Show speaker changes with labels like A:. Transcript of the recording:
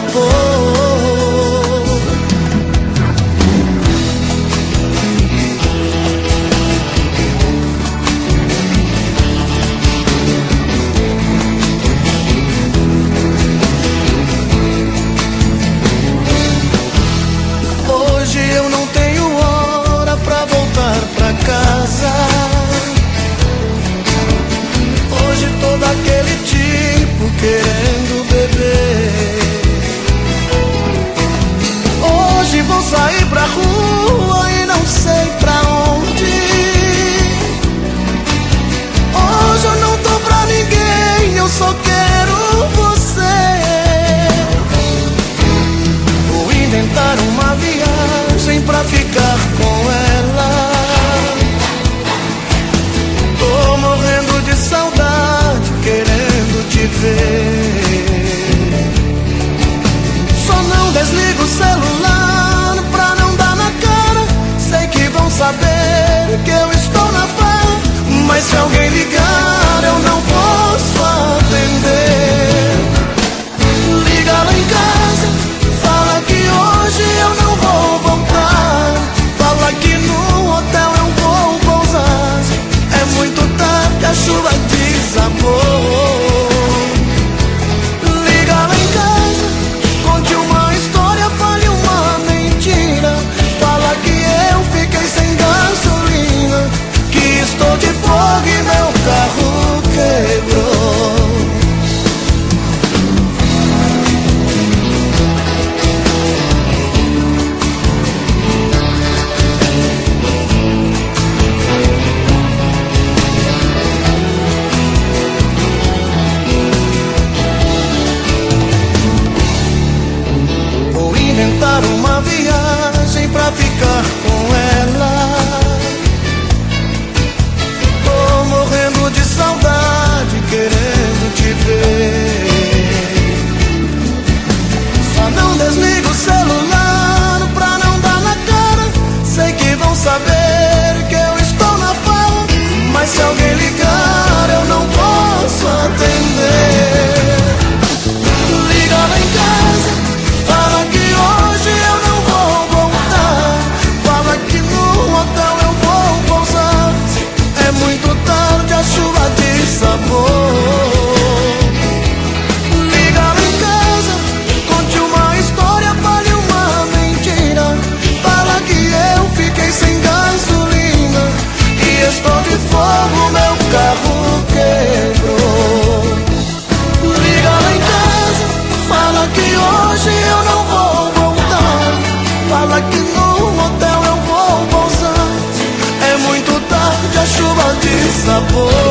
A: Hoje eu não tenho hora pra voltar pra casa. Hoje tô daquele tipo querendo beber. Hoje vou sair pra rua e não sei pra onde. Hoje eu não tô pra ninguém, eu só quero você. Vou inventar uma viagem pra ficar com ela. Tô morrendo de saudade, querendo te ver. Só não desligo o celular pra não dar na cara. Sei que vão saber que eu estou na farra, mas se alguém ligar eu não posso atender. Liga lá em casa, fala que hoje eu não vou voltar. Fala que no hotel eu vou pousar. É muito tarde, a chuva desabou. Liga lá em casa, conte uma história, fale uma mentira. Fala que eu fiquei sem gasolina, que estou de folga e meu carro quebrou. Vou inventar uma viagem pra ficar com ela. Tô morrendo de saudade, querendo te ver. Só não desligo o celular pra não dar na cara. Sei que vão saber que eu estou na farra, mas se alguém ligar eu não posso atender. Liga lá em casa, fala que hoje eu não vou voltar. Fala que no hotel eu vou pousar. É muito tarde, a chuva desabou. Liga lá em casa, conte uma história, fale uma mentira. Fala que eu fiquei sem gasolina e estou de fogo, meu carro quebrou. Liga lá em casa, fala que hoje eu não vou voltar. Fala que no hotel eu vou pousar. É muito tarde, a chuva desabou.